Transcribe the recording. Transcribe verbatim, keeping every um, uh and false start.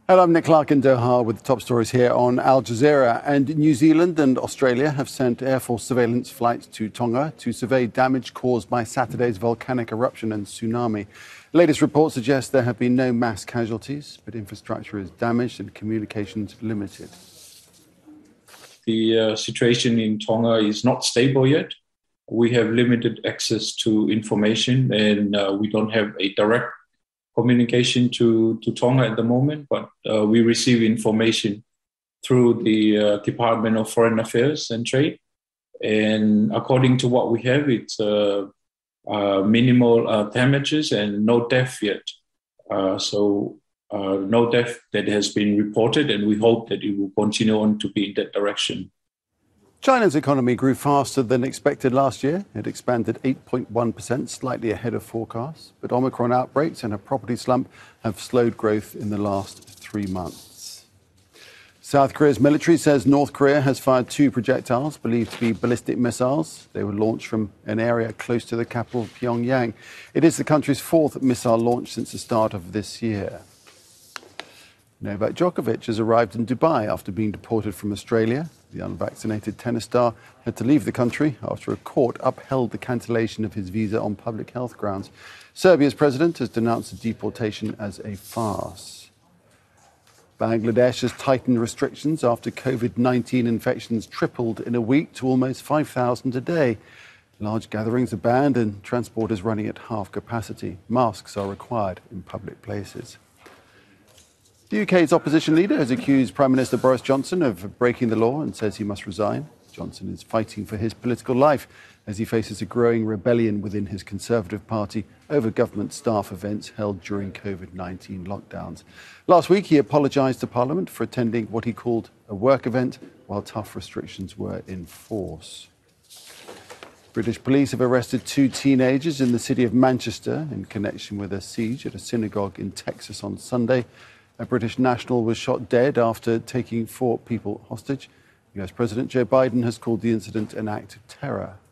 Hello, I'm Nick Clark in Doha with the top stories here on Al Jazeera. And New Zealand and Australia have sent Air Force surveillance flights to Tonga to survey damage caused by Saturday's volcanic eruption and tsunami. Latest reports suggest there have been no mass casualties, but infrastructure is damaged and communications limited. The uh, situation in Tonga is not stable yet. We have limited access to information, and uh, we don't have a direct communication to, to Tonga at the moment, but uh, we receive information through the uh, Department of Foreign Affairs and Trade. And according to what we have, it's uh, uh, minimal uh, damages and no death yet. Uh, so uh, no death that has been reported, and we hope that it will continue on to be in that direction. China's economy grew faster than expected last year. It expanded eight point one percent, slightly ahead of forecasts. But Omicron outbreaks and a property slump have slowed growth in the last three months. South Korea's military says North Korea has fired two projectiles believed to be ballistic missiles. They were launched from an area close to the capital, Pyongyang. It is the country's fourth missile launch since the start of this year. Novak Djokovic has arrived in Dubai after being deported from Australia. The unvaccinated tennis star had to leave the country after a court upheld the cancellation of his visa on public health grounds. Serbia's president has denounced the deportation as a farce. Bangladesh has tightened restrictions after COVID nineteen infections tripled in a week to almost five thousand a day. Large gatherings are banned and transport is running at half capacity. Masks are required in public places. The U K's opposition leader has accused Prime Minister Boris Johnson of breaking the law and says he must resign. Johnson is fighting for his political life as he faces a growing rebellion within his Conservative Party over government staff events held during COVID nineteen lockdowns. Last week, he apologised to Parliament for attending what he called a work event while tough restrictions were in force. British police have arrested two teenagers in the city of Manchester in connection with a siege at a synagogue in Texas on Sunday. A British national was shot dead after taking four people hostage. U S President Joe Biden has called the incident an act of terror.